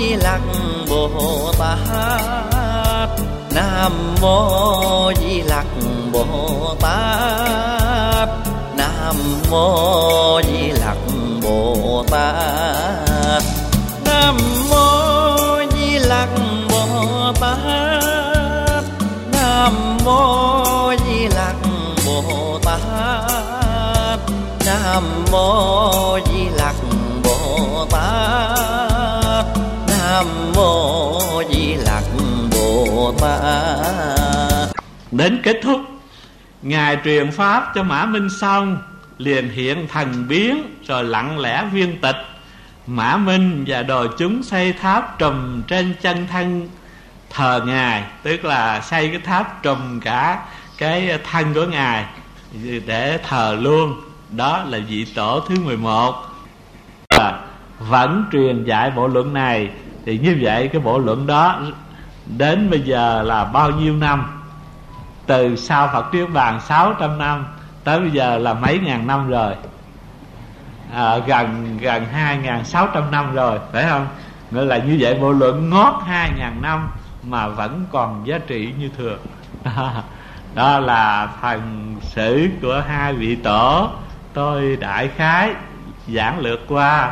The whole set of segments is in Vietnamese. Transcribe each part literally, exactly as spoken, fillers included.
Di Lặc Bồ Tát, Nam mô Di Lặc Bồ Tát, Nam mô Di Lặc Bồ Tát, Nam mô Di Lặc Bồ Tát, Nam mô Di Lặc Bồ Tát, Nam mô Di Lặc Bồ Tát, Nam mô Di Lặc Bồ Tát. Đến kết thúc, Ngài truyền pháp cho Mã Minh xong, liền hiện thần biến rồi lặng lẽ viên tịch. Mã Minh và đội chúng xây tháp trùm trên chân thân thờ Ngài, tức là xây cái tháp trùm cả cái thân của Ngài để thờ luôn. Đó là vị tổ thứ mười một. à, Vẫn truyền dạy bộ luận này. Thì như vậy cái bộ luận đó đến bây giờ là bao nhiêu năm? Từ sau Phật Niết Bàn sáu trăm năm tới bây giờ là mấy ngàn năm rồi, à, Gần gần hai nghìn sáu trăm năm rồi, phải không? Nghĩa là như vậy bộ luận ngót hai nghìn năm mà vẫn còn giá trị như thường. Đó là phần sử của hai vị tổ. Tôi đại khái giảng lược qua.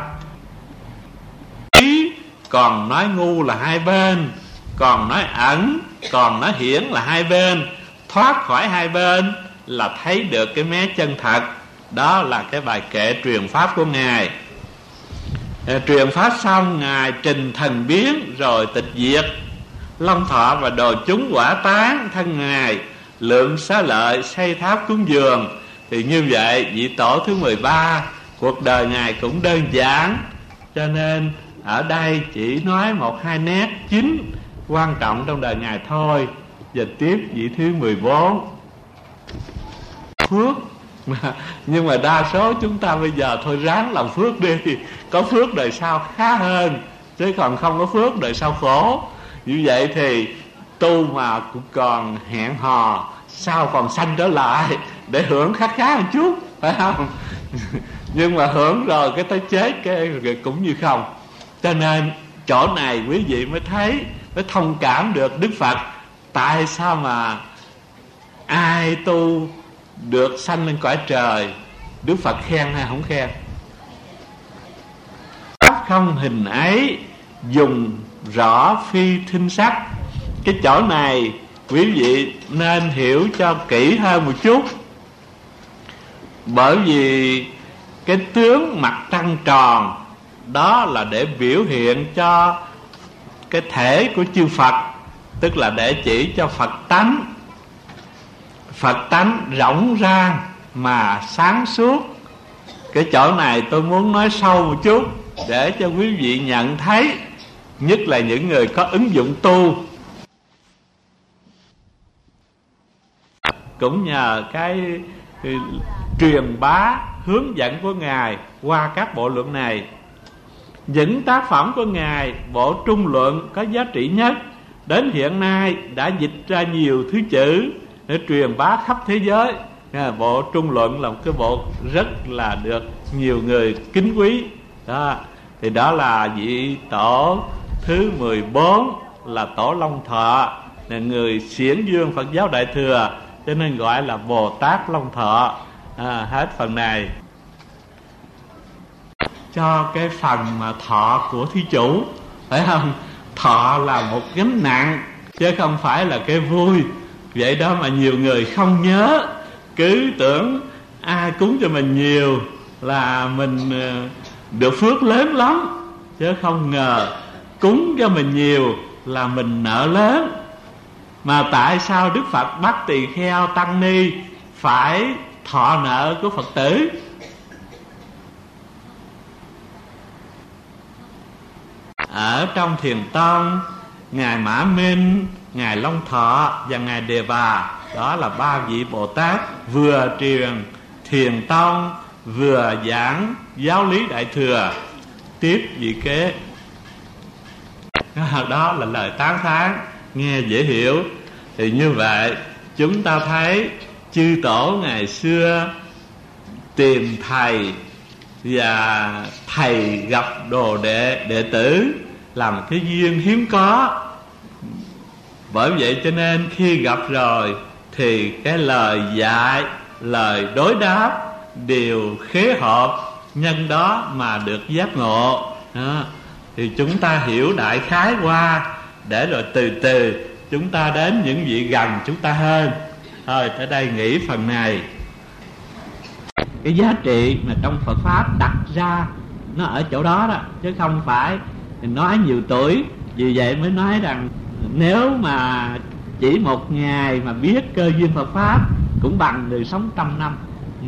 Ý còn nói ngu là hai bên, còn nói ẩn, còn nói hiển là hai bên. Thoát khỏi hai bên là thấy được cái mé chân thật. Đó là cái bài kệ truyền pháp của Ngài. Truyền pháp xong, Ngài trình thần biến rồi tịch diệt. Long Thọ và đồ chúng quả tán thân Ngài, lượng xá lợi xây tháp cúng dường. Thì như vậy vị tổ thứ mười ba, cuộc đời Ngài cũng đơn giản, cho nên ở đây chỉ nói một hai nét chính quan trọng trong đời Ngài thôi. Và tiếp vị thứ mười bốn, phước. Nhưng mà đa số chúng ta bây giờ thôi ráng làm phước đi, có phước đời sau khá hơn, chứ còn không có phước đời sau khổ. Như vậy thì tu mà cũng còn hẹn hò sao còn sanh trở lại để hưởng khá khá một chút, phải không? Nhưng mà hưởng rồi cái tới chết cái cũng như không. Cho nên chỗ này quý vị mới thấy, mới thông cảm được Đức Phật tại sao mà ai tu được sanh lên cõi trời Đức Phật khen hay không khen. Pháp không hình ấy dùng rõ phi thinh sắc. Cái chỗ này quý vị nên hiểu cho kỹ hơn một chút. Bởi vì cái tướng mặt trăng tròn đó là để biểu hiện cho cái thể của chư Phật, tức là để chỉ cho Phật tánh. Phật tánh rộng ra mà sáng suốt. Cái chỗ này tôi muốn nói sâu một chút để cho quý vị nhận thấy, nhất là những người có ứng dụng tu. Cũng nhờ cái, cái truyền bá hướng dẫn của Ngài qua các bộ luận này. Những tác phẩm của Ngài, bộ Trung Luận có giá trị nhất, đến hiện nay đã dịch ra nhiều thứ chữ để truyền bá khắp thế giới. Bộ Trung Luận là một cái bộ rất là được nhiều người kính quý. Đó. Thì đó là vị tổ thứ mười bốn, là tổ Long Thọ, là người xiển dương Phật giáo Đại Thừa, cho nên gọi là Bồ Tát Long Thọ. À, hết phần này. Cho cái phần mà thọ của thí chủ, phải không? Thọ là một gánh nặng chứ không phải là cái vui. Vậy đó mà nhiều người không nhớ, cứ tưởng ai cúng cho mình nhiều là mình được phước lớn lắm, chứ không ngờ cúng cho mình nhiều là mình nợ lớn. Mà tại sao Đức Phật bắt tỳ kheo tăng ni phải thọ nợ của Phật tử? Ở trong Thiền Tông, Ngài Mã Minh, Ngài Long Thọ và Ngài Đề Bà, đó là ba vị Bồ Tát vừa truyền Thiền Tông vừa giảng giáo lý Đại Thừa. Tiếp vị kế. Đó là lời tán thán nghe dễ hiểu. Thì như vậy chúng ta thấy chư tổ ngày xưa tìm thầy và thầy gặp đồ đệ đệ tử là một cái duyên hiếm có. Bởi vậy cho nên khi gặp rồi thì cái lời dạy, lời đối đáp đều khế hợp, nhân đó mà được giác ngộ. Đó. Thì chúng ta hiểu đại khái qua, để rồi từ từ chúng ta đến những vị gần chúng ta hơn. Thôi tới đây nghỉ phần này. Cái giá trị mà trong Phật Pháp đặt ra nó ở chỗ đó đó, chứ không phải nói nhiều tuổi. Vì vậy mới nói rằng nếu mà chỉ một ngày mà biết cơ duyên Phật Pháp cũng bằng người sống trăm năm,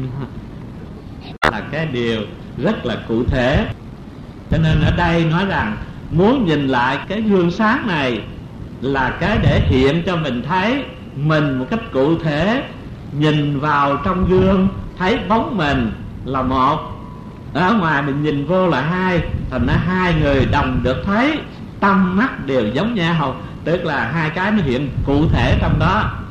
là cái điều rất là cụ thể. Cho nên ở đây nói rằng muốn nhìn lại cái gương sáng này là cái để hiện cho mình thấy mình một cách cụ thể. Nhìn vào trong gương thấy bóng mình là một, ở ngoài mình nhìn vô là hai. Thành ra hai người đồng được thấy, tâm mắt đều giống nhau, tức là hai cái nó hiện cụ thể trong đó.